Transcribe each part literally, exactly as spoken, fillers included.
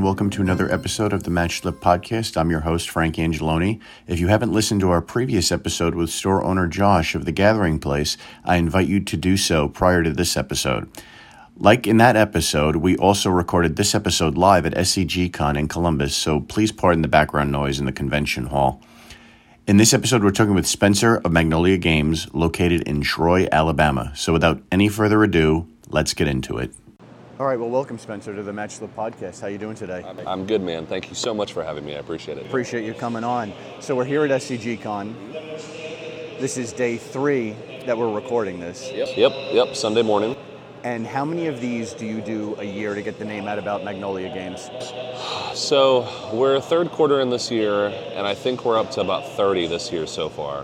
welcome to another episode of the Match Slip Podcast. I'm your host, Frank Angeloni. If you haven't listened to our previous episode with store owner Josh of The Gathering Place, I invite you to do so prior to this episode. Like in that episode, we also recorded this episode live at S C G Con in Columbus, so please pardon the background noise in the convention hall. In this episode, we're talking with Spencer of Magnolia Games, located in Troy, Alabama. So without any further ado, let's get into it. All right, well, welcome, Spencer, to the Match Slip Podcast. How you doing today? I'm good, man. Thank you so much for having me. I appreciate it. Appreciate you coming on. So we're here at S C G Con. This is day three that we're recording this. Yep, yep, yep, Sunday morning. And how many of these do you do a year to get the name out about Magnolia Games? So we're third quarter in this year, and I think we're up to about thirty this year so far.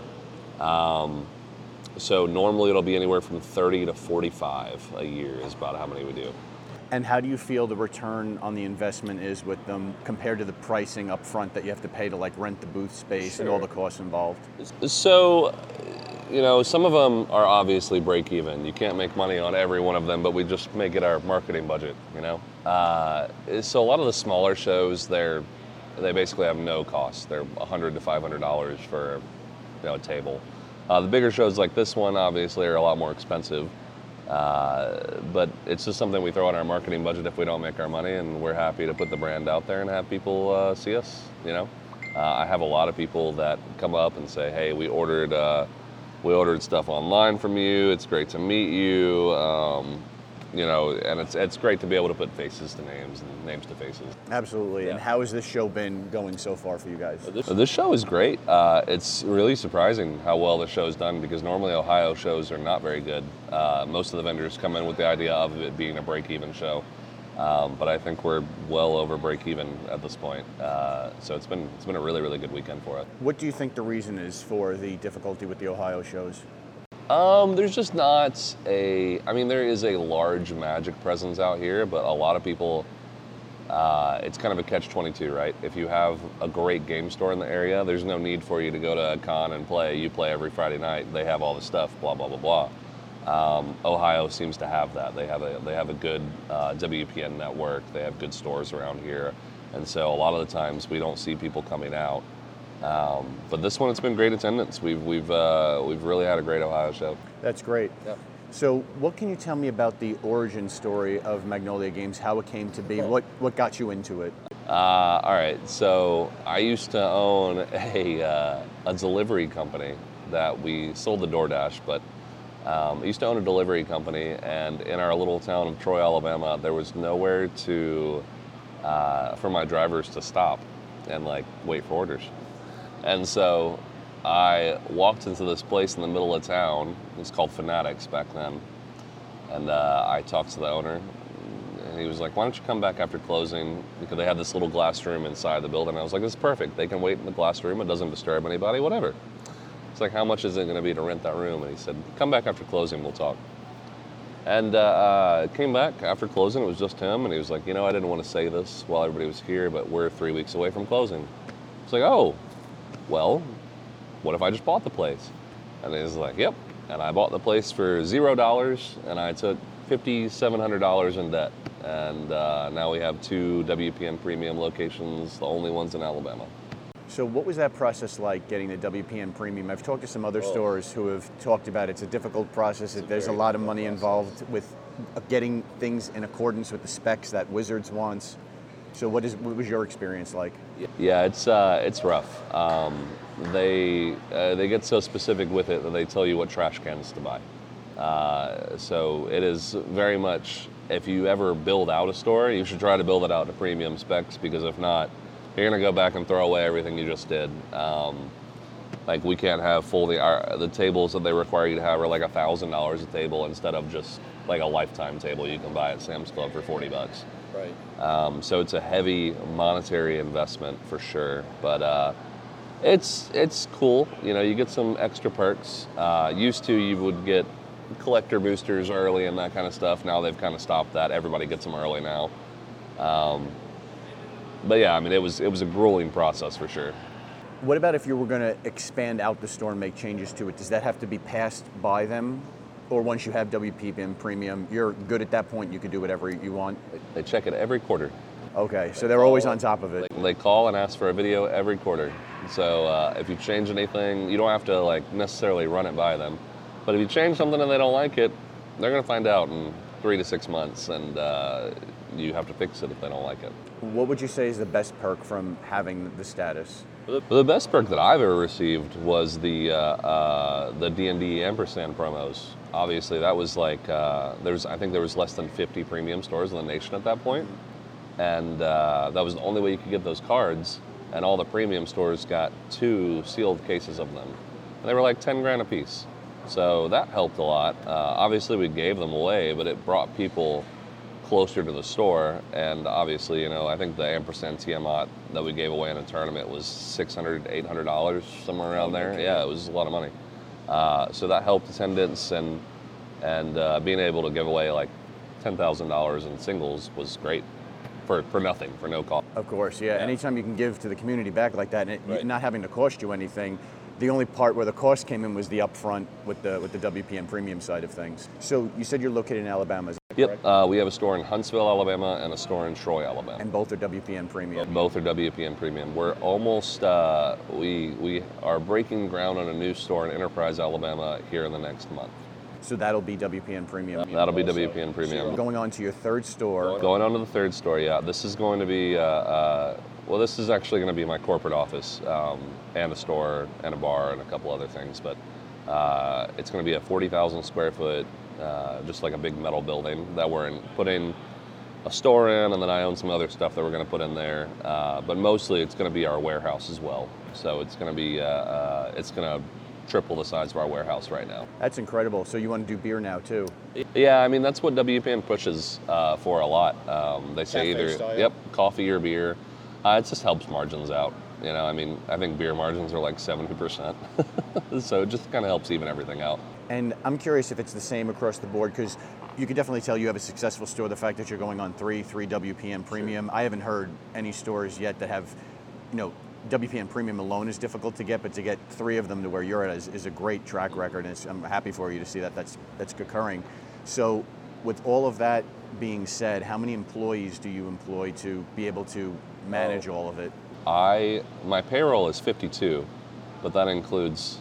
Um, so normally it'll be anywhere from thirty to forty-five a year is about how many we do. And how do you feel the return on the investment is with them compared to the pricing up front that you have to pay to like rent the booth space Sure. and all the costs involved? So, you know, some of them are obviously break even. You can't make money on every one of them, but we just make it our marketing budget, you know? Uh, so a lot of the smaller shows, they're, they basically have no cost. They're one hundred to five hundred dollars for, you know, a table. Uh, the bigger shows like this one obviously are a lot more expensive. Uh, but it's just something we throw in our marketing budget if we don't make our money, and we're happy to put the brand out there and have people uh, see us, you know? Uh, I have a lot of people that come up and say, hey, we ordered uh, we ordered stuff online from you, it's great to meet you, um, you know, and it's it's great to be able to put faces to names and names to faces. Absolutely. Yeah. And how has this show been going so far for you guys? This, this show is great. Uh, it's really surprising how well the show's done, because normally Ohio shows are not very good. Uh, most of the vendors come in with the idea of it being a break-even show, um, but I think we're well over break-even at this point. Uh, so it's been it's been a really really good weekend for us. What do you think the reason is for the difficulty with the Ohio shows? Um, there's just not a, I mean, there is a large Magic presence out here, but a lot of people, uh, it's kind of a catch twenty-two, right? If you have a great game store in the area, there's no need for you to go to a con and play. You play every Friday night, they have all the stuff, blah, blah, blah, blah. Um, Ohio seems to have that. They have a, they have a good uh, W P N network, they have good stores around here, and so a lot of the times we don't see people coming out. Um, but this one, it's been great attendance. We've we've uh, we've really had a great Ohio show. That's great. Yep. So what can you tell me about the origin story of Magnolia Games, how it came to be, what, what got you into it? Uh, all right, so I used to own a uh, a delivery company that we sold the DoorDash, but um, I used to own a delivery company, and in our little town of Troy, Alabama, there was nowhere to uh, for my drivers to stop and like wait for orders. And so I walked into this place in the middle of town. It was called Fanatics back then. And uh, I talked to the owner, and he was like, why don't you come back after closing? Because they had this little glass room inside the building. I was like, this is perfect. They can wait in the glass room. It doesn't disturb anybody, whatever. It's like, how much is it going to be to rent that room? And he said, come back after closing, we'll talk. And uh, uh, came back after closing. It was just him. And he was like, you know, I didn't want to say this while everybody was here, but we're three weeks away from closing. It's like, oh. Well, what if I just bought the place? And he was like, yep. And I bought the place for zero dollars, and I took five thousand seven hundred dollars in debt. And uh, now we have two W P N Premium locations, the only ones in Alabama. So what was that process like, getting the W P N Premium? I've talked to some other oh. stores who have talked about it's a difficult process. It's a There's a lot of money process. involved with getting things in accordance with the specs that Wizards wants. So what is what was your experience like? Yeah, it's uh, it's rough. Um, they uh, they get so specific with it that they tell you what trash cans to buy. Uh, so it is very much, if you ever build out a store, you should try to build it out to premium specs, because if not, you're gonna go back and throw away everything you just did. Um, like we can't have full the our, the tables that they require you to have are like a thousand dollars a table instead of just like a lifetime table you can buy at Sam's Club for forty bucks. Right. Um, so it's a heavy monetary investment for sure, but uh, it's it's cool. You know, you get some extra perks. Uh, used to, you would get collector boosters early and that kind of stuff. Now they've kind of stopped that. Everybody gets them early now. Um, but yeah, I mean, it was it was a grueling process for sure. What about if you were going to expand out the store and make changes to it? Does that have to be passed by them? Or once you have W P N Premium, you're good at that point, you can do whatever you want? They check it every quarter. Okay, so they're always on top of it. They call and ask for a video every quarter. So uh, if you change anything, you don't have to like necessarily run it by them. But if you change something and they don't like it, they're going to find out in three to six months, and uh, you have to fix it if they don't like it. What would you say is the best perk from having the status? The best perk that I've ever received was the uh, uh, the D and D ampersand promos. Obviously, that was like uh, there's I think there was less than fifty premium stores in the nation at that point, and uh, that was the only way you could get those cards. And all the premium stores got two sealed cases of them, and they were like ten grand a piece. So that helped a lot. Uh, obviously, we gave them away, but it brought people closer to the store. And obviously, you know, I think the ampersand Tiamat that we gave away in a tournament was six hundred dollars, eight hundred dollars, somewhere around there. Yeah, it was a lot of money. Uh, so that helped attendance, and and uh, being able to give away like ten thousand dollars in singles was great for, for nothing, for no cost. Of course, yeah. yeah. Anytime you can give to the community back like that, and it, right. not having to cost you anything. The only part where the cost came in was the upfront with the with the W P M premium side of things. So you said you're located in Alabama, is that yep. correct? Uh, we have a store in Huntsville, Alabama, and a store in Troy, Alabama. And both are W P M premium. Both are W P M premium. We're almost uh, we we are breaking ground on a new store in Enterprise, Alabama, here in the next month. So that'll be W P M premium. Uh, that'll be W P M premium. So going on to your third store. Going on to the third store, yeah. This is going to be. Uh, uh, Well, this is actually going to be my corporate office, um, and a store, and a bar, and a couple other things. But uh, it's going to be a forty thousand square foot, uh, just like a big metal building that we're in, putting a store in, and then I own some other stuff that we're going to put in there. Uh, but mostly, it's going to be our warehouse as well. So it's going to be, uh, uh, it's going to triple the size of our warehouse right now. That's incredible. So you want to do beer now too? Yeah, I mean that's what W P M pushes uh, for a lot. Um, they say Cafe either style. Yep, coffee or beer. Uh, it just helps margins out. You know, I mean, I think beer margins are like seventy percent. So it just kind of helps even everything out. And I'm curious if it's the same across the board, because you could definitely tell you have a successful store, the fact that you're going on three, three W P M premium. Sure. I haven't heard any stores yet that have, you know, W P M premium alone is difficult to get, but to get three of them to where you're at is, is a great track record, and it's, I'm happy for you to see that that's, that's occurring. So with all of that being said, how many employees do you employ to be able to manage all of it? I my payroll is fifty-two, but that includes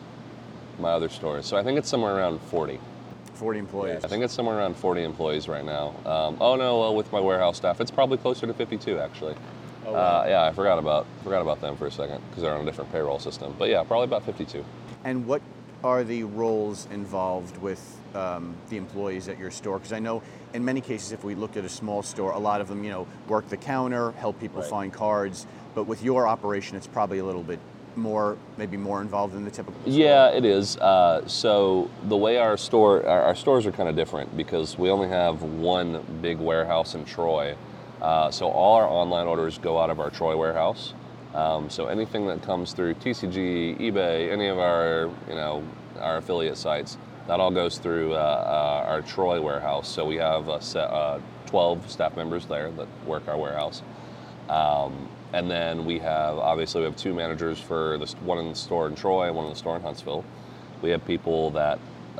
my other stores. So I think it's somewhere around forty. forty employees. I think it's somewhere around forty employees right now. Um, oh no, well, with my warehouse staff, it's probably closer to fifty-two actually. Oh, wow. uh, yeah, I forgot about forgot about them for a second because they're on a different payroll system. But yeah, probably about fifty-two. And what are the roles involved with um, the employees at your store? Because I know in many cases, if we looked at a small store, a lot of them, you know, work the counter, help people right. find cards. But with your operation, it's probably a little bit more, maybe more involved than the typical store. Yeah, it is. Uh, so the way our store, our, our stores are kind of different because we only have one big warehouse in Troy. Uh, so all our online orders go out of our Troy warehouse. Um, so anything that comes through T C G, eBay, any of our, you know, our affiliate sites, that all goes through uh, uh, our Troy warehouse. So we have a set, uh, twelve staff members there that work our warehouse. Um, and then we have, obviously we have two managers for this, one in the store in Troy and one in the store in Huntsville. We have people that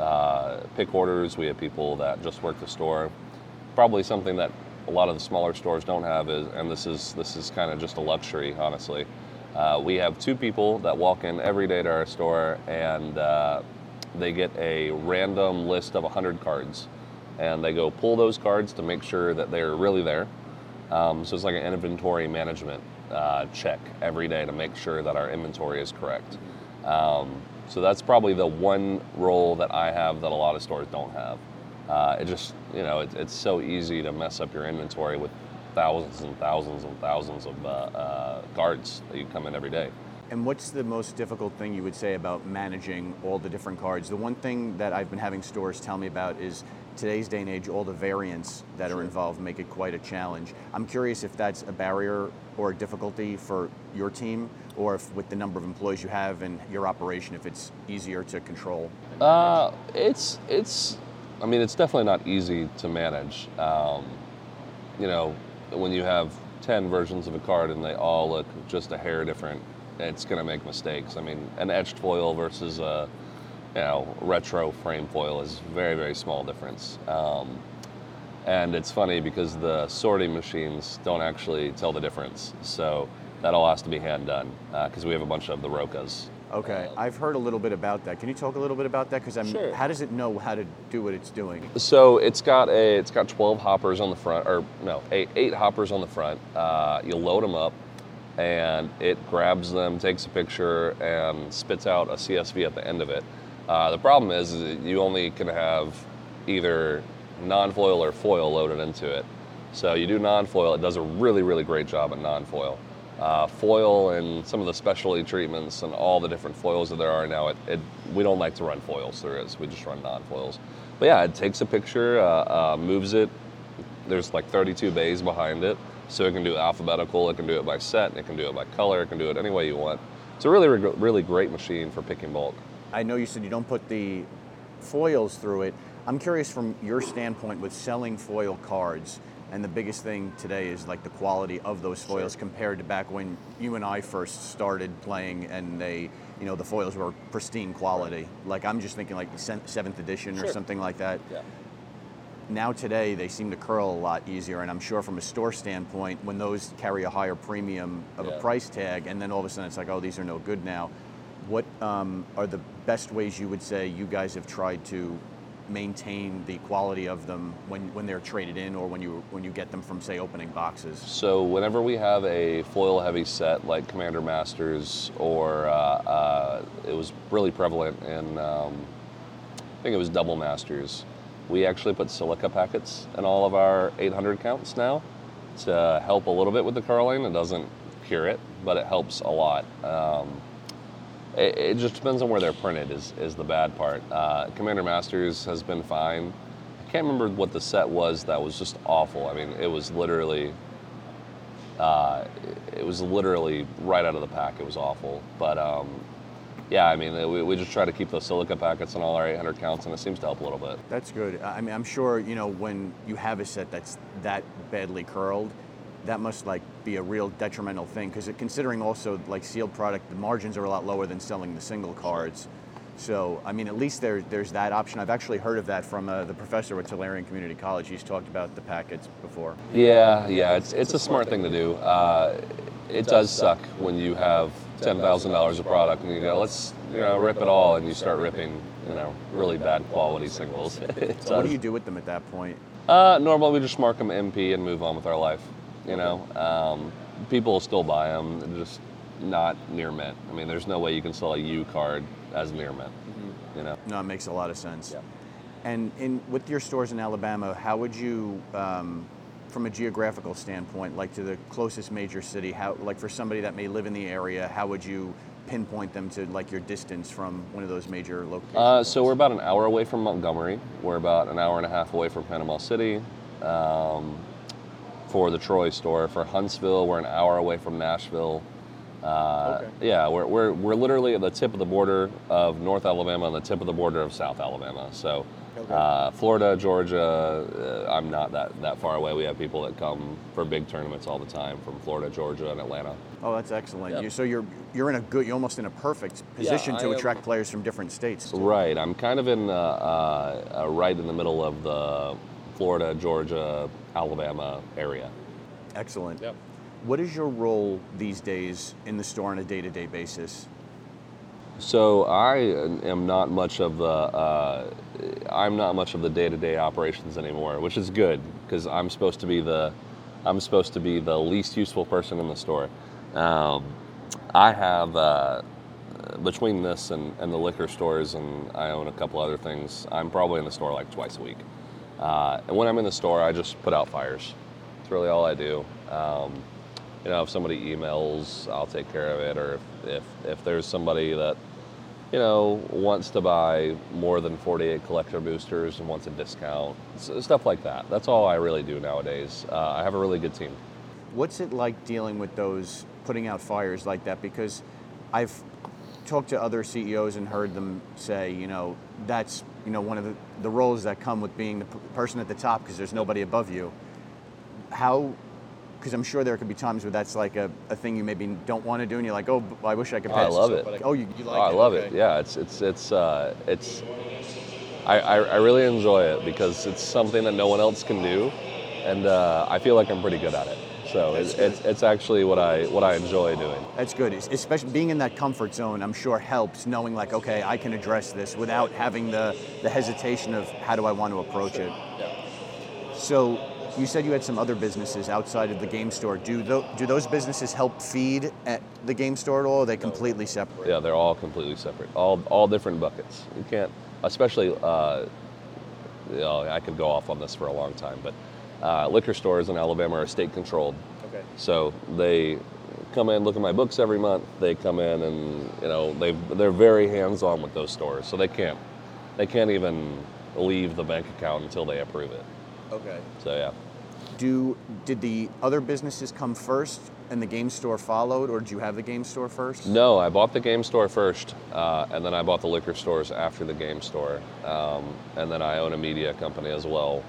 uh, pick orders. We have people that just work the store. Probably something that a lot of the smaller stores don't have is, and this is this is kind of just a luxury, honestly. Uh, we have two people that walk in every day to our store, and uh, they get a random list of one hundred cards, and they go pull those cards to make sure that they're really there. Um, so it's like an inventory management uh, check every day to make sure that our inventory is correct. Um, so that's probably the one role that I have that a lot of stores don't have. Uh, it just, you know, it, it's so easy to mess up your inventory with thousands and thousands and thousands of uh, uh, cards that you come in every day. And what's the most difficult thing you would say about managing all the different cards? The one thing that I've been having stores tell me about is today's day and age, all the variants that are involved make it quite a challenge. I'm curious if that's a barrier or a difficulty for your team, or if with the number of employees you have and your operation, if it's easier to control. Uh, it's, it's, I mean, it's definitely not easy to manage. Um, you know, when you have ten versions of a card and they all look just a hair different, it's going to make mistakes. I mean, an etched foil versus a, you know, retro frame foil is very, very small difference. Um, And it's funny because the sorting machines don't actually tell the difference. So that all has to be hand done because uh, we have a bunch of the Rokas. Okay, I've heard a little bit about that. Can you talk a little bit about that? Because I'm. Sure. How does it know how to do what it's doing? So it's got a it's got twelve hoppers on the front, or no, eight eight hoppers on the front. Uh, you load them up, and it grabs them, takes a picture, and spits out a C S V at the end of it. Uh, the problem is, is that you only can have either non-foil or foil loaded into it. So you do non-foil, it does a really really great job at non-foil. Uh, foil and some of the specialty treatments and all the different foils that there are now, it, it, we don't like to run foils through it, so we just run non-foils. But yeah, it takes a picture, uh, uh, moves it. There's like thirty-two bays behind it, so it can do alphabetical, it can do it by set, it can do it by color, it can do it any way you want. It's a really, really great machine for picking bulk. I know you said you don't put the foils through it. I'm curious from your standpoint with selling foil cards, and the biggest thing today is like the quality of those foils. Sure. Compared to back when you and I first started playing and they, you know, the foils were pristine quality. Right. Like I'm just thinking like the seventh edition sure. or something like that. Yeah. Now today they seem to curl a lot easier, and I'm sure from a store standpoint, when those carry a higher premium of yeah. a price tag, and then all of a sudden it's like, oh, these are no good now. What um, are the best ways you would say you guys have tried to maintain the quality of them when, when they're traded in, or when you when you get them from, say, opening boxes? So whenever we have a foil heavy set like Commander Masters, or uh, uh, it was really prevalent in, um, I think it was Double Masters, we actually put silica packets in all of our eight hundred counts now to help a little bit with the curling. It doesn't cure it, but it helps a lot. Um, It, it just depends on where they're printed is, is the bad part. Uh, Commander Masters has been fine. I can't remember what the set was that was just awful. I mean, it was literally, uh, it was literally right out of the pack. It was awful. But um, yeah, I mean, we, we just try to keep those silica packets in all our eight hundred counts, and it seems to help a little bit. That's good. I mean, I'm sure, you know, when you have a set that's that badly curled, that must like be a real detrimental thing, because considering also like sealed product, the margins are a lot lower than selling the single cards. So, I mean, at least there, there's that option. I've actually heard of that from uh, the professor at Tulare Community College. He's talked about the packets before. Yeah, yeah, it's it's a smart thing to do. Uh, it does suck when you have ten thousand dollars of product and you go, let's you know rip it all, and you start ripping you know really bad quality singles. So what do you do with them at that point? Uh, normally we just mark them M P and move on with our life. You know, um, people will still buy them, they're just not near mint. I mean, there's no way you can sell a U card as near mint. Mm-hmm. You know. No, it makes a lot of sense. Yeah. And in with your stores in Alabama, how would you, um, from a geographical standpoint, like to the closest major city, how like for somebody that may live in the area, how would you pinpoint them to like your distance from one of those major locations? Uh, so we're about an hour away from Montgomery. We're about an hour and a half away from Panama City. Um, for the Troy store. For Huntsville, we're an hour away from Nashville. Uh, okay. Yeah, we're, we're we're literally at the tip of the border of North Alabama and the tip of the border of South Alabama. So okay. uh, Florida, Georgia, uh, I'm not that, that far away. We have people that come for big tournaments all the time from Florida, Georgia, and Atlanta. Oh, that's excellent. Yep. You, so you're you're in a good, you're almost in a perfect position yeah, to am, attract players from different states. Too. Right. I'm kind of in uh, uh, uh, right in the middle of the Florida, Georgia, Alabama area. Excellent. Yep. What is your role these days in the store on a day-to-day basis? So I am not much of the uh, I'm not much of the day-to-day operations anymore, which is good because I'm supposed to be the I'm supposed to be the least useful person in the store. Um, I have uh, between this and, and the liquor stores, and I own a couple other things. I'm probably in the store like twice a week. Uh, and when I'm in the store, I just put out fires. That's really all I do. Um, you know, if somebody emails, I'll take care of it. Or if, if, if there's somebody that, you know, wants to buy more than forty-eight collector boosters and wants a discount, stuff like that. That's all I really do nowadays. Uh, I have a really good team. What's it like dealing with those, putting out fires like that? Because I've talked to other C E Os and heard them say, you know, that's, you know, one of the, the roles that come with being the p- person at the top because there's nobody above you. How, because I'm sure there could be times where that's like a, a thing you maybe don't want to do and you're like, oh, I wish I could Oh, pass I love this it. up. Oh, you, you like oh, it? I love okay. it. Yeah, it's, it's, it's, uh, it's, I, I, I really enjoy it because it's something that no one else can do, and uh, I feel like I'm pretty good at it. So it's, it's it's actually what I what I enjoy doing. That's good, especially being in that comfort zone. I'm sure helps knowing like, okay, I can address this without having the the hesitation of how do I want to approach it. Yeah. So you said you had some other businesses outside of the game store. Do th- do those businesses help feed at the game store at all? Or are they completely separate? Yeah, they're all completely separate. All all different buckets. You can't, especially. Uh, you know, I could go off on this for a long time, but. Uh, liquor stores in Alabama are state controlled. Okay. So they come in, look at my books every month. They come in and, you know, they they're very hands-on with those stores. So they can't they can't even leave the bank account until they approve it. Okay. So yeah. Do did the other businesses come first and the game store followed, or did you have the game store first? No, I bought the game store first, uh, and then I bought the liquor stores after the game store, um, and then I own a media company as well.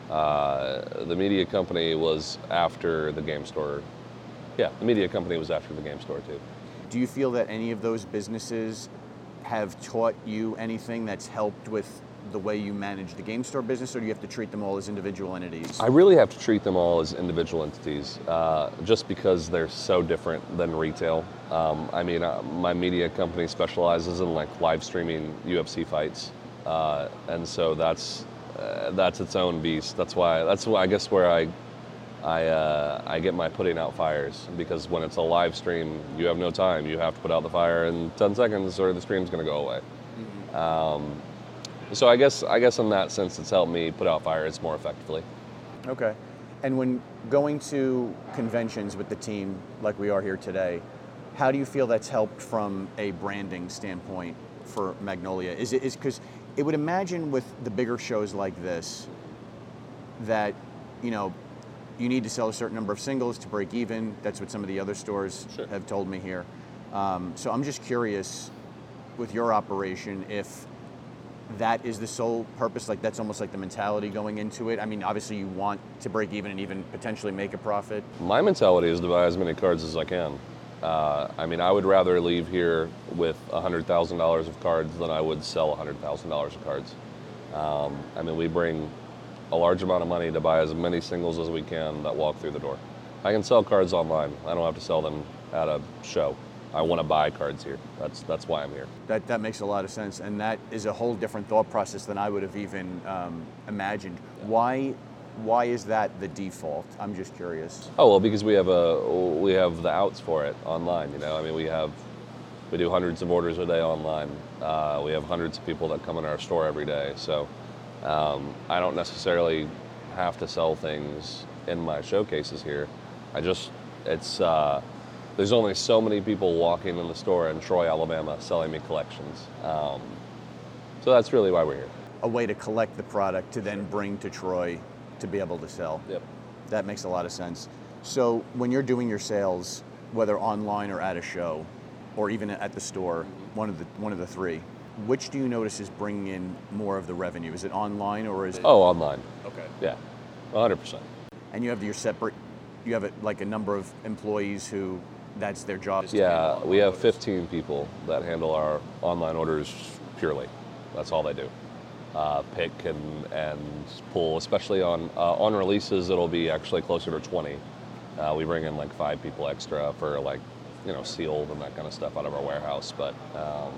Uh, the media company was after the game store. Yeah, the media company was after the game store too. Do you feel that any of those businesses have taught you anything that's helped with the way you manage the game store business, or do you have to treat them all as individual entities? I really have to treat them all as individual entities, uh, just because they're so different than retail. Um, I mean, uh, my media company specializes in like live streaming U F C fights, uh, and so that's Uh, that's its own beast. That's why. That's why I guess where I, I, uh, I get my putting out fires, because when it's a live stream, you have no time. You have to put out the fire in ten seconds, or the stream's going to go away. Mm-hmm. Um, so I guess I guess in that sense, it's helped me put out fires more effectively. Okay. And when going to conventions with the team, like we are here today, how do you feel that's helped from a branding standpoint for Magnolia? Is it is because it would imagine with the bigger shows like this that, you know, you need to sell a certain number of singles to break even. That's what some of the other stores Sure. have told me here. Um, so I'm just curious with your operation if that is the sole purpose, like that's almost like the mentality going into it. I mean, obviously you want to break even and even potentially make a profit. My mentality is to buy as many cards as I can. Uh, I mean, I would rather leave here with one hundred thousand dollars of cards than I would sell one hundred thousand dollars of cards. Um, I mean, we bring a large amount of money to buy as many singles as we can that walk through the door. I can sell cards online. I don't have to sell them at a show. I want to buy cards here. That's that's why I'm here. That that makes a lot of sense, and that is a whole different thought process than I would have even um, imagined. Yeah. Why? Why is that the default? I'm just curious. Oh well, because we have a we have the outs for it online. You know, I mean, we have we do hundreds of orders a day online. Uh, we have hundreds of people that come in our store every day. So um, I don't necessarily have to sell things in my showcases here. I just it's uh, there's only so many people walking in the store in Troy, Alabama, selling me collections. Um, so that's really why we're here. A way to collect the product to then bring to Troy to be able to sell. Yep. That makes a lot of sense. So when you're doing your sales, whether online or at a show, or even at the store, mm-hmm. one of the one of the three, which do you notice is bringing in more of the revenue? Is it online or is it? Oh, online. Okay. Yeah, one hundred percent. And you have your separate, you have a, like a number of employees who that's their job. Yeah, we have fifteen people that handle our online orders purely. That's all they do. Uh, pick and, and pull, especially on uh, on releases, it'll be actually closer to twenty. Uh, we bring in like five people extra for like, you know, sealed and that kind of stuff out of our warehouse. But um,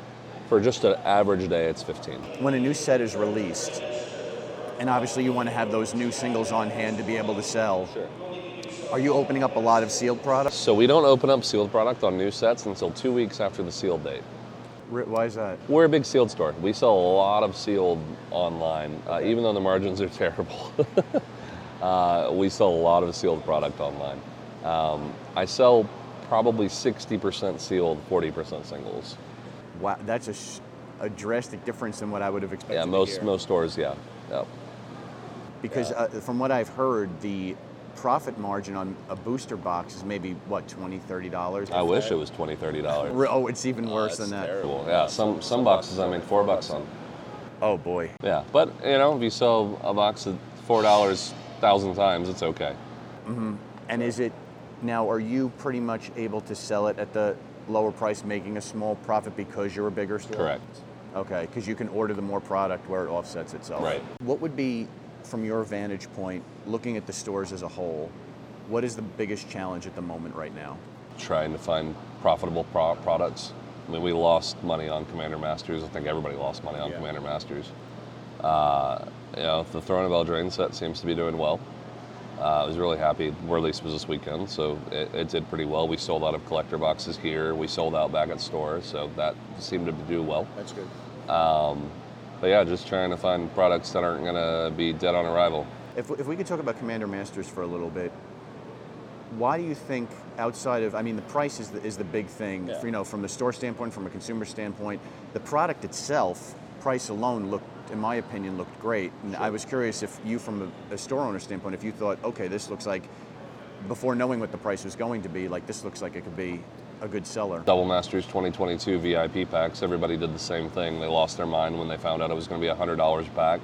for just an average day, it's fifteen. When a new set is released, and obviously you want to have those new singles on hand to be able to sell. Sure. Are you opening up a lot of sealed products? So we don't open up sealed product on new sets until two weeks after the sealed date. Why is that? We're a big sealed store. We sell a lot of sealed online, uh, even though the margins are terrible. uh, we sell a lot of sealed product online. Um, I sell probably sixty percent sealed, forty percent singles. Wow, that's a, sh- a drastic difference than what I would have expected. Yeah, to most hear. most stores, yeah. Yep. Because yeah. Uh, from what I've heard, the profit margin on a booster box is maybe what twenty dollars, thirty dollars. I wish it was twenty dollars, thirty dollars. Oh, it's even worse oh, than that. Terrible. Yeah, some some boxes I make four bucks on. Oh boy. Yeah, but you know, if you sell a box at four dollars a thousand times, it's okay. Mm-hmm. And is it now? Are you pretty much able to sell it at the lower price, making a small profit because you're a bigger store? Correct. Okay, because you can order the more product where it offsets itself. Right. What would be, from your vantage point, looking at the stores as a whole, what is the biggest challenge at the moment right now? Trying to find profitable pro- products. I mean, we lost money on Commander Masters. I think everybody lost money on Yeah. Commander Masters. Uh, you know, the Throne of Eldraine set seems to be doing well. Uh, I was really happy. Release was this weekend, so it, it did pretty well. We sold out of collector boxes here. We sold out back at store, so that seemed to do well. That's good. Um, but yeah, just trying to find products that aren't going to be dead on arrival. If, if we could talk about Commander Masters for a little bit, why do you think, outside of, I mean, the price is the, is the big thing, Yeah. you know, from the store standpoint, from a consumer standpoint, the product itself, price alone looked, in my opinion, looked great. And I was curious if you, from a, a store owner standpoint, if you thought, okay, this looks like, before knowing what the price was going to be, like this looks like it could be a good seller. Double Masters twenty twenty-two V I P packs, everybody did the same thing. They lost their mind when they found out it was going to be one hundred dollars a pack,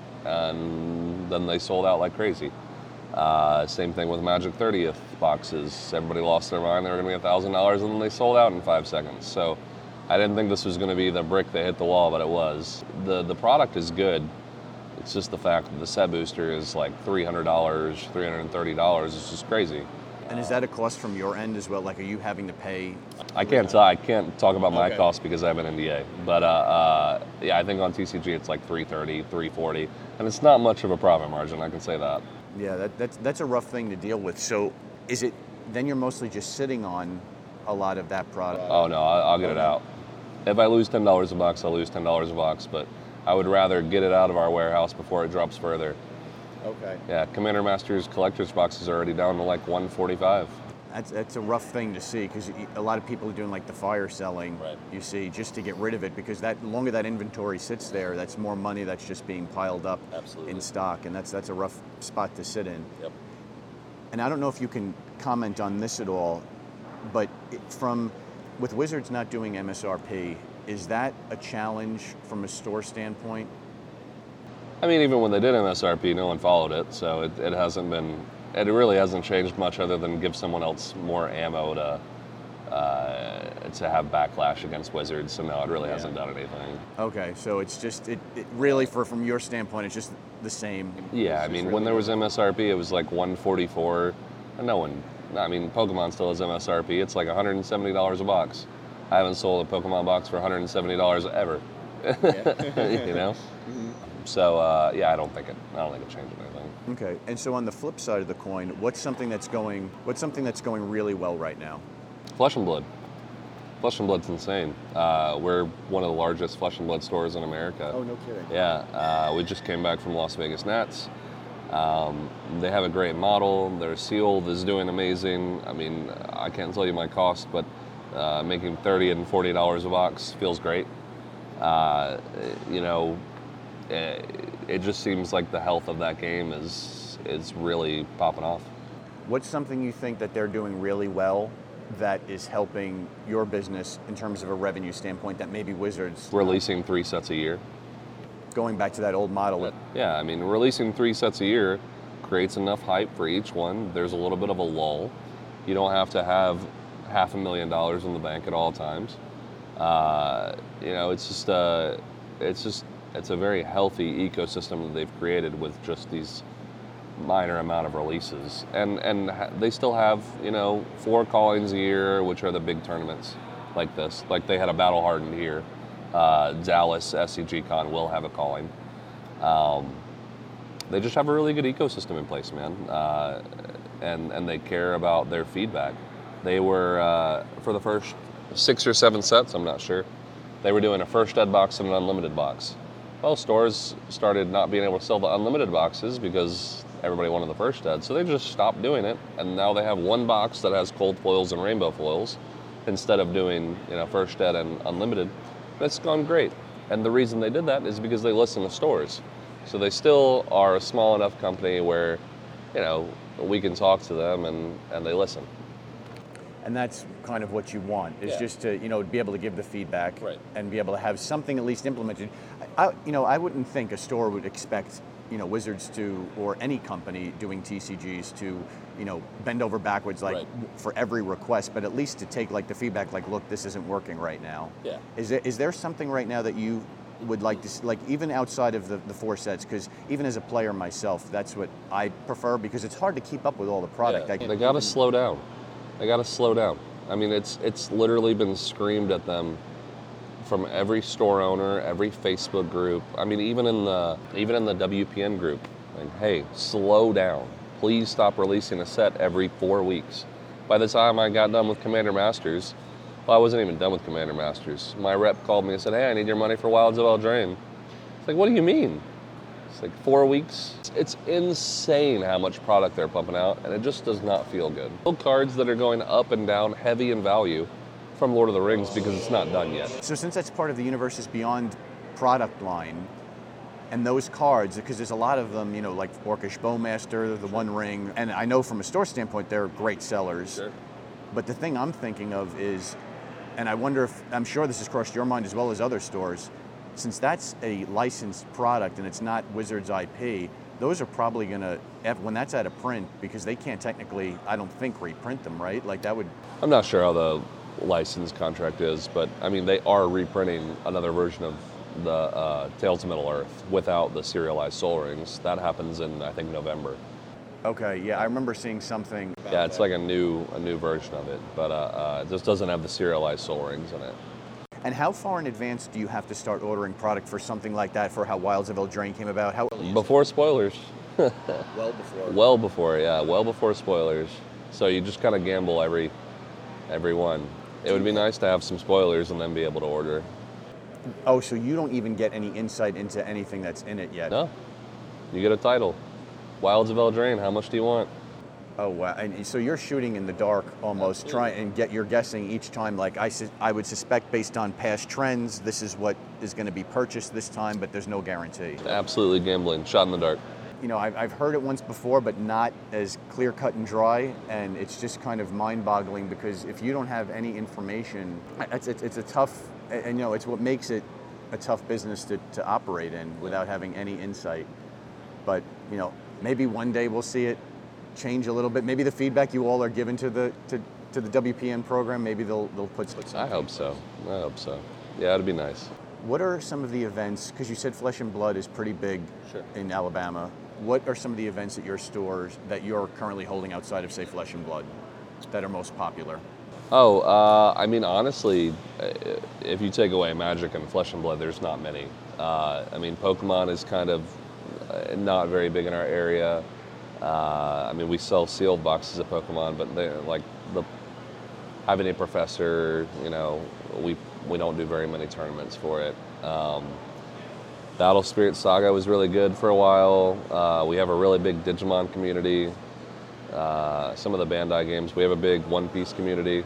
and then they sold out like crazy. Uh, same thing with Magic thirtieth boxes. Everybody lost their mind. They were going to be one thousand dollars, and then they sold out in five seconds. So I didn't think this was going to be the brick that hit the wall, but it was. The the product is good. It's just the fact that the set booster is like three hundred dollars, three hundred thirty dollars. It's just crazy. And is that a cost from your end as well? Like, are you having to pay? I can't t- I can't talk about my Okay. cost because I have an N D A. But uh, uh, yeah, I think on T C G it's like three thirty, three forty, and it's not much of a profit margin. I can say that. Yeah, that, that's that's a rough thing to deal with. So, is it then you're mostly just sitting on a lot of that product? Oh no, I, I'll get it out. If I lose ten dollars a box, I'll lose ten dollars a box. But I would rather get it out of our warehouse before it drops further. Okay. Yeah, Commander Masters collector's boxes are already down to like one forty-five. That's that's a rough thing to see because a lot of people are doing like the fire selling. Right. You see, just to get rid of it because that the longer that inventory sits there, that's more money that's just being piled up Absolutely. in stock, and that's that's a rough spot to sit in. Yep. And I don't know if you can comment on this at all, but it, from with Wizards not doing M S R P, is that a challenge from a store standpoint? I mean, even when they did M S R P, no one followed it, so it, it hasn't been, it really hasn't changed much other than give someone else more ammo to uh, to have backlash against Wizards, so no, it really Yeah. hasn't done anything. Okay, so it's just it, it really for from your standpoint, it's just the same. Yeah, I It's mean, just when really- there was M S R P, it was like one forty-four, and no one, I mean, Pokemon still has M S R P, it's like one hundred seventy dollars a box. I haven't sold a Pokemon box for one hundred seventy dollars ever, you know? So, uh, yeah, I don't think it, I don't think it changed anything. Okay, and so on the flip side of the coin, what's something that's going what's something that's going really well right now? Flesh and Blood. Flesh and Blood's insane. Uh, we're one of the largest Flesh and Blood stores in America. no kidding. Yeah, uh, we just came back from Las Vegas Nats. Um, they have a great model. Their sealed is doing amazing. I mean, I can't tell you my cost, but uh, making thirty and forty dollars a box feels great. Uh, you know, it, it just seems like the health of that game is is really popping off. What's something you think that they're doing really well that is helping your business in terms of a revenue standpoint that maybe Wizards Releasing three sets a year. going back to that old model? Yeah, I mean, releasing three sets a year creates enough hype for each one. There's a little bit of a lull. You don't have to have half a million dollars in the bank at all times. Uh, you know, it's just uh, it's just it's a very healthy ecosystem that they've created with just these minor amount of releases, and and ha- they still have, you know, four callings a year, which are the big tournaments like this. Like they had a Battle Hardened here. Uh, Dallas S C G Con will have a calling. Um, they just have a really good ecosystem in place, man, uh, and and they care about their feedback. They were uh, for the first six or seven sets, I'm not sure. They were doing a first ed box and an unlimited box. Well, stores started not being able to sell the unlimited boxes because everybody wanted the first ed, so they just stopped doing it, and now they have one box that has cold foils and rainbow foils instead of doing, you know, first ed and unlimited. It's gone great, and the reason they did that is because they listen to stores. So they still are a small enough company where, you know, we can talk to them and, and they listen. And that's kind of what you want, is Yeah. just to, you know, be able to give the feedback Right. and be able to have something at least implemented. I, you know, I wouldn't think a store would expect, you know, Wizards to, or any company doing T C Gs to, you know, bend over backwards like Right. for every request, but at least to take like the feedback, like, look, this isn't working right now. Yeah. Is there, is there something right now that you would like to see, like even outside of the, the four sets, because even as a player myself, that's what I prefer because it's hard to keep up with all the product. Yeah, I, they got to slow down. They got to slow down. I mean, it's it's literally been screamed at them from every store owner, every Facebook group. I mean, even in the even in the W P N group, like, hey, slow down. Please stop releasing a set every four weeks. By the time I got done with Commander Masters, well, I wasn't even done with Commander Masters. My rep called me and said, hey, I need your money for Wilds of Eldraine. It's like, what do you mean? It's like four weeks. It's insane how much product they're pumping out, and it just does not feel good. Cards that are going up and down heavy in value from Lord of the Rings because it's not done yet. So since that's part of the Universes Beyond product line, and those cards, because there's a lot of them, you know, like Orcish Bowmaster, the One Ring, and I know from a store standpoint they're great sellers. Sure. But the thing I'm thinking of is, and I wonder if, I'm sure this has crossed your mind as well as other stores, since that's a licensed product and it's not Wizards I P, those are probably gonna, when that's out of print, because they can't technically, I don't think, reprint them, right? Like that would... I'm not sure how the license contract is, but I mean, they are reprinting another version of the uh, Tales of Middle-earth without the serialized Sol Rings. That happens in, I think, November. Okay, yeah, I remember seeing something. Yeah, it's like a new a new version of it, but uh, uh, it just doesn't have the serialized Sol Rings in it. And how far in advance do you have to start ordering product for something like that, for how Wilds of Eldraine came about? How Before spoilers. Well before. Well before, yeah, well before spoilers. So you just kind of gamble every every one. It would be nice to have some spoilers and then be able to order. Oh, so you don't even get any insight into anything that's in it yet? No. You get a title. Wilds of Eldraine, how much do you want? Oh, wow. And so you're shooting in the dark almost, trying and get, you're guessing each time, like I, su- I would suspect based on past trends, this is what is going to be purchased this time, but there's no guarantee. Absolutely gambling, shot in the dark. You know, I've, I've heard it once before, but not as clear cut and dry, and it's just kind of mind boggling because if you don't have any information, it's, it's, it's a tough, and you know, it's what makes it a tough business to, to operate in without having any insight. But, you know, maybe one day we'll see it change a little bit. Maybe the feedback you all are giving to the to, to the W P N program, maybe they'll they'll put something. I hope so. I hope so. Yeah, it'd be nice. What are some of the events, because you said Flesh and Blood is pretty big Sure. in Alabama. What are some of the events at your stores that you're currently holding outside of, say, Flesh and Blood that are most popular? Oh, uh, I mean, honestly, if you take away Magic and Flesh and Blood, there's not many. Uh, I mean, Pokemon is kind of not very big in our area. Uh, I mean, we sell sealed boxes of Pokemon, but they're like the having a professor, you know, we we don't do very many tournaments for it. Um, Battle Spirit Saga was really good for a while. Uh, we have a really big Digimon community. Uh, some of the Bandai games, we have a big One Piece community.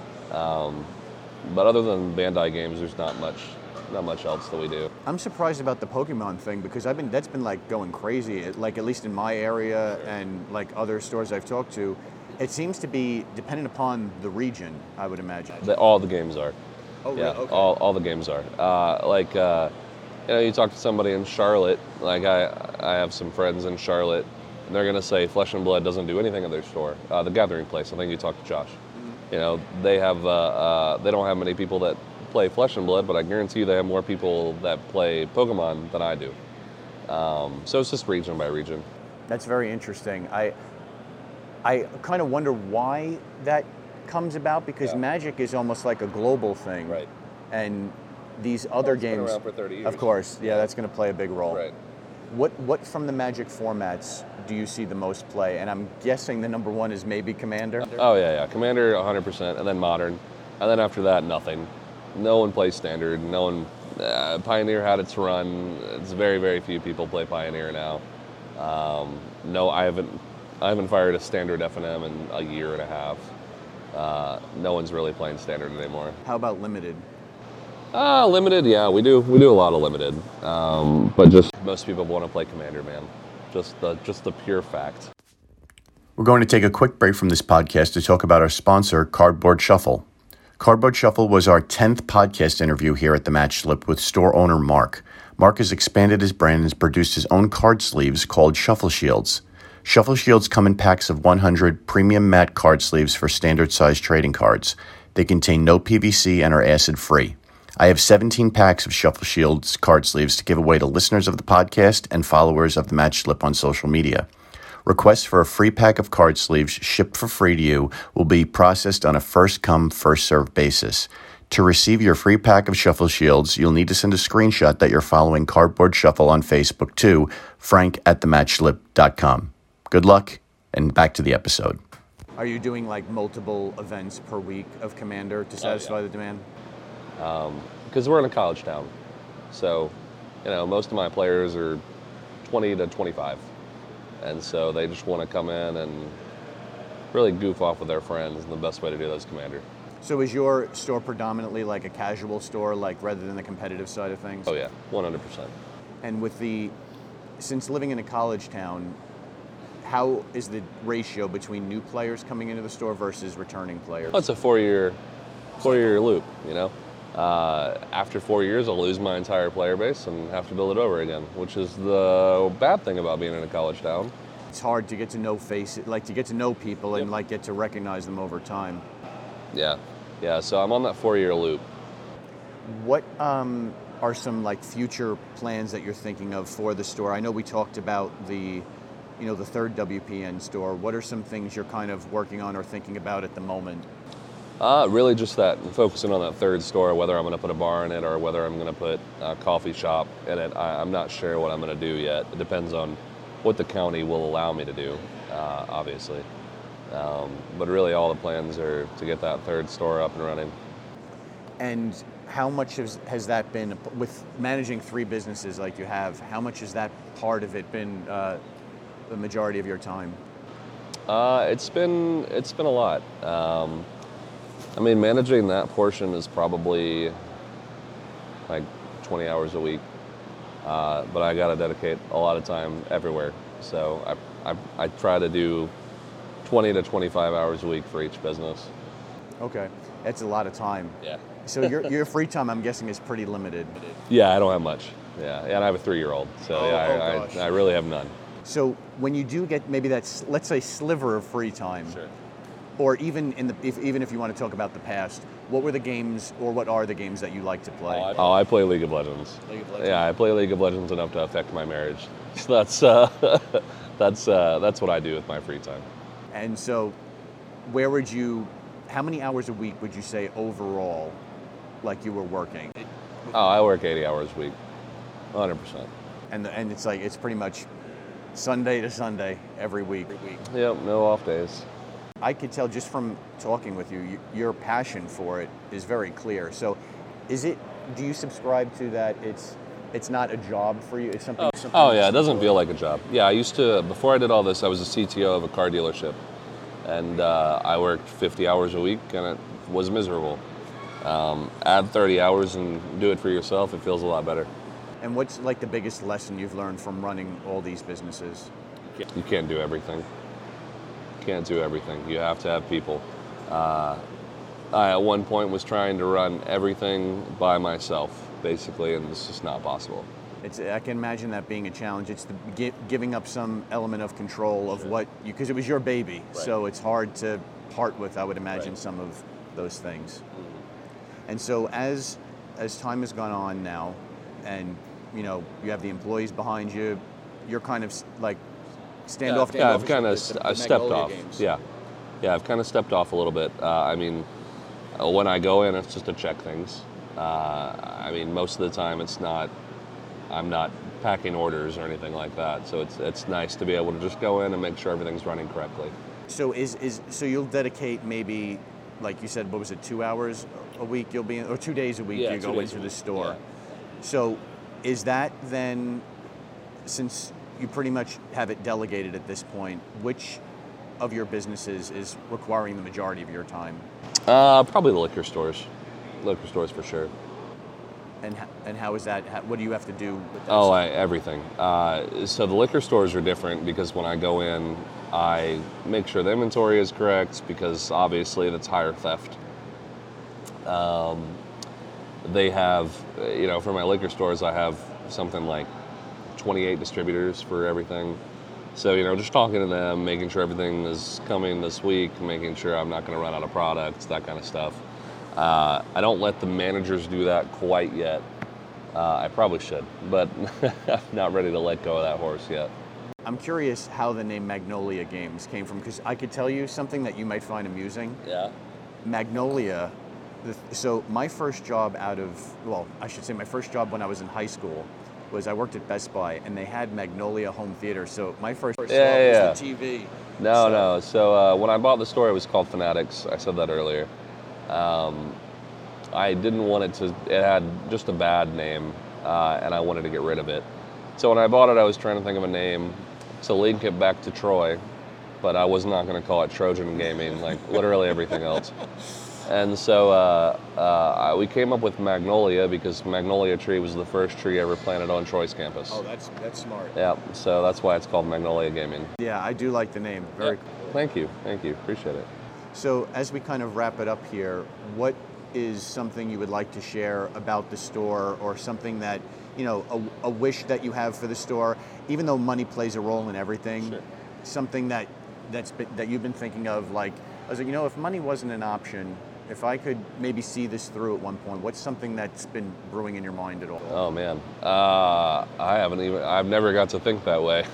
Um, but other than Bandai games, there's not much. Not much else that we do. I'm surprised about the Pokemon thing because I've been that's been like going crazy. It, like at least in my area and like other stores I've talked to, it seems to be dependent upon the region. I would imagine. The, all the games are. Oh, yeah, really? Okay. all all the games are. Uh, like uh, you know, you talk to somebody in Charlotte. Like I, I have some friends in Charlotte, and they're gonna say Flesh and Blood doesn't do anything at their store. Uh, the Gathering Place. I think you talked to Josh. Mm-hmm. You know, they have uh, uh, they don't have many people that play Flesh and Blood, but I guarantee you they have more people that play Pokemon than I do. Um, so it's just region by region. That's very interesting. I I kind of wonder why that comes about because Yeah. Magic is almost like a global thing, Right. And these other it's been games, around for thirty years. of course, yeah, that's going to play a big role. Right. What what from the Magic formats do you see the most play? And I'm guessing the number one is maybe Commander. Oh yeah, yeah. Commander one hundred percent, and then Modern, and then after that, nothing. No one plays Standard. No one. Uh, Pioneer had its run. It's very, very few people play Pioneer now. Um, no, I haven't. I haven't fired a Standard F N M in a year and a half. Uh, no one's really playing Standard anymore. How about Limited? Uh, limited, yeah, we do. We do a lot of Limited, um, but just most people want to play Commander, man. Just the just the pure fact. We're going to take a quick break from this podcast to talk about our sponsor, Cardboard Shuffle. Cardboard Shuffle was our tenth podcast interview here at the Match Slip with store owner Mark. Mark has expanded his brand and has produced his own card sleeves called Shuffle Shields. Shuffle Shields come in packs of one hundred premium matte card sleeves for standard size trading cards. They contain no P V C and are acid free. I have seventeen packs of Shuffle Shields card sleeves to give away to listeners of the podcast and followers of the Match Slip on social media. Requests for a free pack of card sleeves shipped for free to you will be processed on a first-come, first-served basis. To receive your free pack of Shuffle Shields, you'll need to send a screenshot that you're following Cardboard Shuffle on Facebook to frank at the match slip dot com. Good luck, and back to the episode. Are you doing like multiple events per week of Commander to satisfy Oh, yeah. the demand? Because we're in a college town. So, you know, most of my players are twenty to twenty-five. And so they just want to come in and really goof off with their friends, and the best way to do that is Commander. So is your store predominantly like a casual store, like rather than the competitive side of things? Oh yeah, one hundred percent. And with the, since living in a college town, how is the ratio between new players coming into the store versus returning players? Well, it's a four-year, four-year loop, you know. Uh, after four years, I'll lose my entire player base and have to build it over again, which is the bad thing about being in a college town. It's hard to get to know faces, like to get to know people and Yep. like get to recognize them over time. Yeah, yeah. So I'm on that four-year loop. What um, are some like future plans that you're thinking of for the store? I know we talked about the, you know, the third W P N store. What are some things you're kind of working on or thinking about at the moment? Uh, really just that, focusing on that third store, whether I'm going to put a bar in it or whether I'm going to put a coffee shop in it. I, I'm not sure what I'm going to do yet. It depends on what the county will allow me to do, uh, obviously. Um, but really all the plans are to get that third store up and running. And how much has, has that been, with managing three businesses like you have, how much has that part of it been uh, the majority of your time? Uh, it's been it's been a lot. Um, I mean, managing that portion is probably like twenty hours a week, uh, but I got to dedicate a lot of time everywhere. So I, I I try to do twenty to twenty-five hours a week for each business. Okay, that's a lot of time. Yeah. So your your free time, I'm guessing, is pretty limited. Yeah, I don't have much. Yeah, and I have a three-year-old, so Oh, yeah, oh I, gosh. I I really have none. So when you do get maybe that, s- let's say, sliver of free time, or even in the if, even if you want to talk about the past, what were the games or what are the games that you like to play? Oh, I, oh, I play League of Legends. League of Legends. Yeah, I play League of Legends enough to affect my marriage. So that's uh, that's uh, that's what I do with my free time. And so, where would you? How many hours a week would you say overall, like you were working? Oh, I work eighty hours a week, one hundred percent. And the, and it's like it's pretty much Sunday to Sunday every week. Yep, no off days. I could tell just from talking with you, you, your passion for it is very clear. So, is it? Do you subscribe to that? It's it's not a job for you. It's something. something Oh yeah, you it doesn't enjoy? feel like a job. Yeah, I used to, before I did all this, I was a C T O of a car dealership. And uh, I worked fifty hours a week and it was miserable. Um, add thirty hours and do it for yourself, it feels a lot better. And what's like the biggest lesson you've learned from running all these businesses? You can't do everything. Can't do everything. You have to have people. Uh, I at one point was trying to run everything by myself, basically, and it's just not possible. It's, I can imagine that being a challenge. It's the gi- giving up some element of control of what you, because it was your baby. Right. So it's hard to part with, I would imagine, Right. some of those things. And so as as time has gone on now, and you know you have the employees behind you, you're kind of s- like standoff. Yeah, I've standoffish kind with of the- the I've stepped Magnolia off. games. Yeah, yeah, I've kind of stepped off a little bit. Uh, I mean, uh, when I go in, it's just to check things. Uh, I mean, most of the time, it's not. I'm not packing orders or anything like that. So it's it's nice to be able to just go in and make sure everything's running correctly. So is is so you'll dedicate maybe, like you said, what was it, two hours a week you'll be in, or two days a week Yeah, you two go days into a the week, store. yeah. So is that then, since you pretty much have it delegated at this point, which of your businesses is requiring the majority of your time? Uh, probably the liquor stores. Liquor stores for sure. And h- and how is that? How, what do you have to do with that? Oh, I, everything. Uh, so the liquor stores are different because when I go in, I make sure the inventory is correct because obviously that's higher theft. Um, they have, uh, you know, for my liquor stores, I have something like twenty-eight distributors for everything. So, you know, just talking to them, making sure everything is coming this week, making sure I'm not going to run out of products, that kind of stuff. Uh, I don't let the managers do that quite yet. Uh, I probably should, but I'm not ready to let go of that horse yet. I'm curious how the name Magnolia Games came from, because I could tell you something that you might find amusing. Yeah. Magnolia, the, so my first job out of, well, I should say my first job when I was in high school was I worked at Best Buy, and they had Magnolia Home Theater, so my first yeah, job yeah. was the T V. No, so. no. So uh, when I bought the store, it was called Fanatics. I said that earlier. Um, I didn't want it to, it had just a bad name, uh, and I wanted to get rid of it. So when I bought it, I was trying to think of a name to link it back to Troy, but I was not going to call it Trojan Gaming, like literally everything else. And so uh, uh, we came up with Magnolia because Magnolia tree was the first tree ever planted on Troy's campus. Oh, that's that's smart. Yeah, so that's why it's called Magnolia Gaming. Yeah, I do like the name. Very Yeah. cool. Thank you, thank you, appreciate it. So as we kind of wrap it up here, what is something you would like to share about the store, or something that, you know, a, a wish that you have for the store, even though money plays a role in everything, Sure. something that that's been, that you've been thinking of, like, I was like, you know, if money wasn't an option, if I could maybe see this through at one point, what's something that's been brewing in your mind at all? Oh man, uh, I haven't even, I've never got to think that way.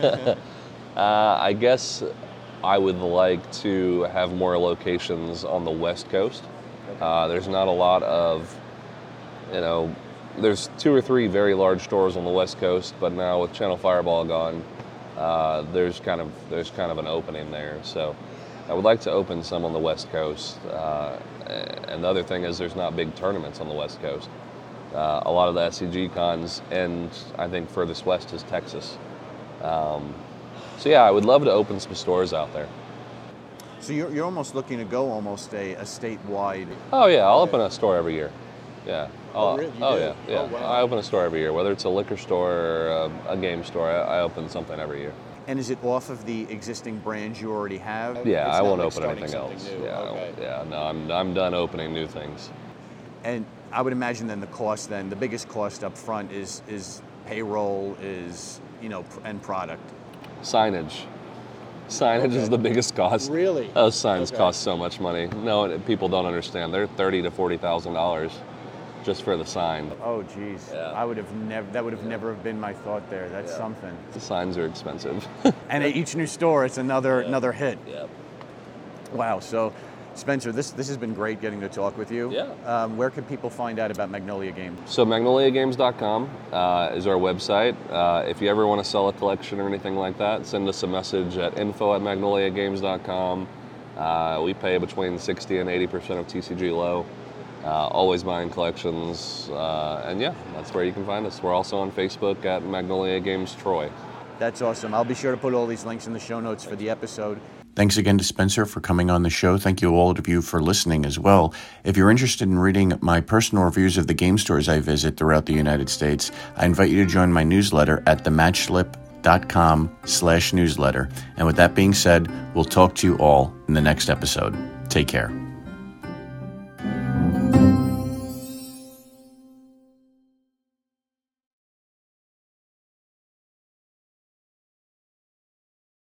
uh, I guess I would like to have more locations on the West Coast. Uh, there's not a lot of, you know, there's two or three very large stores on the West Coast, but now with Channel Fireball gone, uh, there's kind of there's kind of an opening there. So I would like to open some on the West Coast. Uh, and the other thing is there's not big tournaments on the West Coast. Uh, a lot of the S C G cons, and I think furthest west is Texas. Um, so yeah, I would love to open some stores out there. So you're, you're almost looking to go almost a, a statewide. Oh yeah, I'll open a store every year. Yeah. Oh, I'll- really? You oh do? yeah, yeah. Oh, wow. I open a store every year, whether it's a liquor store or a, a game store. I, I open something every year. And is it off of the existing brands you already have? Yeah, It's I not won't like open starting anything something else. new. Yeah, I Okay. won't- yeah. No, I'm I'm done opening new things. And I would imagine then the cost, then the biggest cost up front is is payroll, is, you know, pr- and product. Signage. Signage is the biggest cost. Really? Those signs Okay. cost so much money. No, and people don't understand. They're thirty to forty thousand dollars just for the sign. Oh, geez. Yeah. I would have never. That would have never have been my thought there. That's Yeah. something. The signs are expensive. And at each new store, it's another Yeah. another hit. Yeah. Wow. So, Spencer, this this has been great getting to talk with you. Yeah. Um, where can people find out about Magnolia Games? So magnolia games dot com uh, is our website. Uh, if you ever want to sell a collection or anything like that, send us a message at info at magnolia games dot com. Uh, we pay between sixty and eighty percent of T C G low. Uh, always buying collections. Uh, and yeah, that's where you can find us. We're also on Facebook at Magnolia Games Troy. That's awesome. I'll be sure to put all these links in the show notes for the episode. Thanks again to Spencer for coming on the show. Thank you all of you for listening as well. If you're interested in reading my personal reviews of the game stores I visit throughout the United States, I invite you to join my newsletter at the match slip dot com slash newsletter. And with that being said, we'll talk to you all in the next episode. Take care.